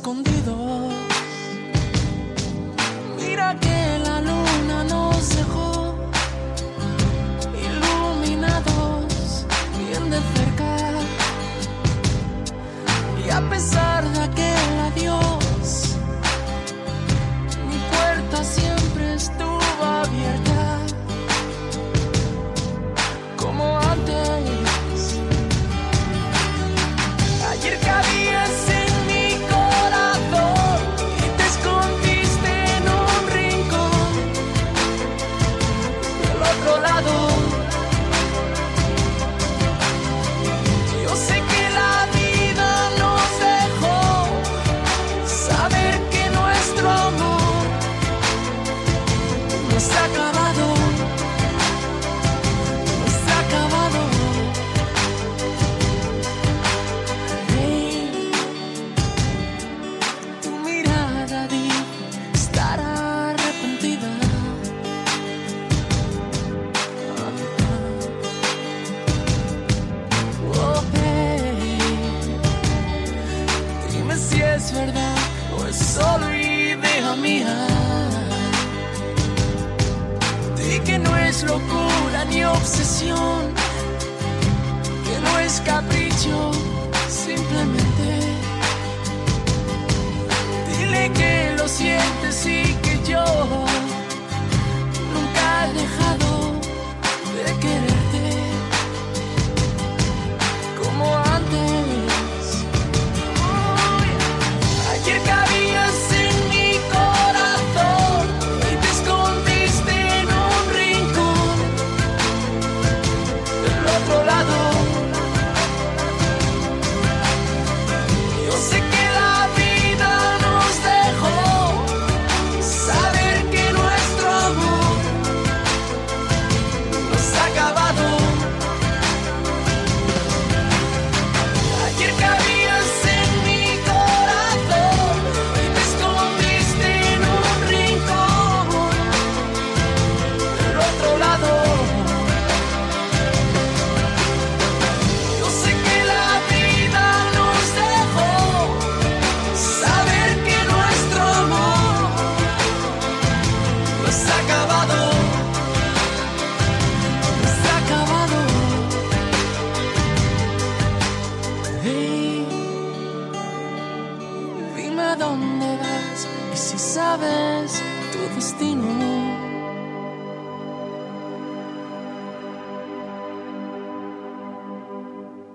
escondidos. Mira que la luna nos dejó iluminados bien de cerca. Y a pesar de aquel adiós, mi puerta siempre estuvo abierta, como antes. Ayer cabías en mi corazón y te escondiste en un rincón del otro lado. Yo sé que la vida nos dejó saber que nuestro amor no se ha acabado, no se ha acabado. Hey, tu mirada dice estar arrepentida. Oh, hey, dime si es verdad o es solo idea mía. Di que no es locura ni obsesión, que no es capricho, simplemente. Dile que lo sientes y que yo nunca he dejado de quererte como antes. Uy, ayer cabías en mi corazón y te escondiste en un rincón del otro lado. Yo sé que la vida nos dejó saber que nuestro amor no se ha acabado. Ayer cabías en mi corazón y te escondiste en un rincón del otro lado. Yo sé que la vida nos dejó saber que nuestro amor no se ha acabado, no se ha acabado. Hey, dime a dónde vas y si sabes tu destino.